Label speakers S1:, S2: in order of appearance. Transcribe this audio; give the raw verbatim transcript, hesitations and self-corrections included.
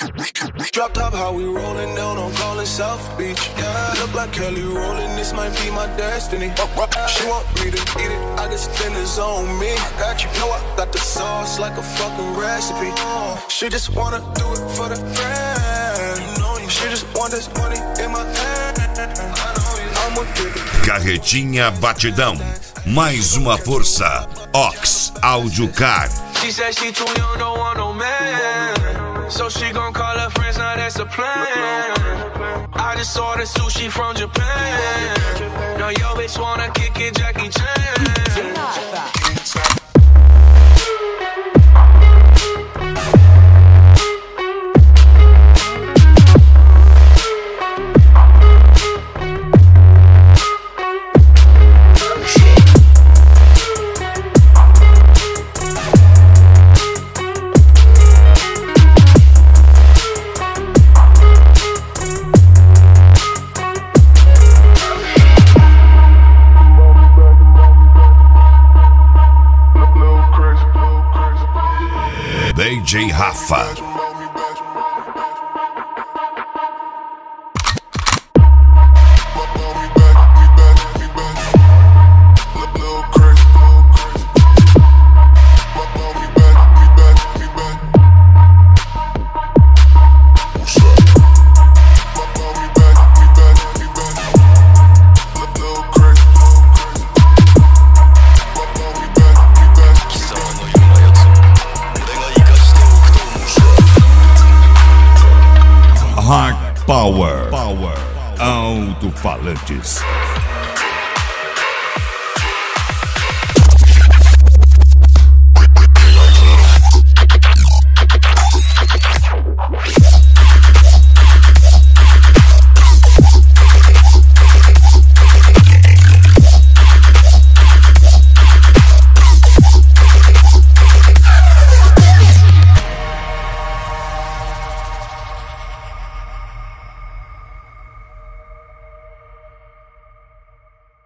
S1: Drop top, how we rolling down on Golden South Beach. Yeah, look like Kelly rolling, this might be my destiny. She want me to eat it, I got spinners on me. I got you, know I got the sauce like a fucking recipe. She just wanna do it for the friend. She just want this money in my hand. I'ma give it.
S2: Carretinha Batidão, mais uma força. Ox Audio Car.
S3: She said she too young, don't want no man. So she gon' call her friends, now that's a plan. I just ordered sushi from Japan. No, yo bitch wanna kick it, Jackie Chan.
S2: D J Rafa. Power. Power. Alto-falantes.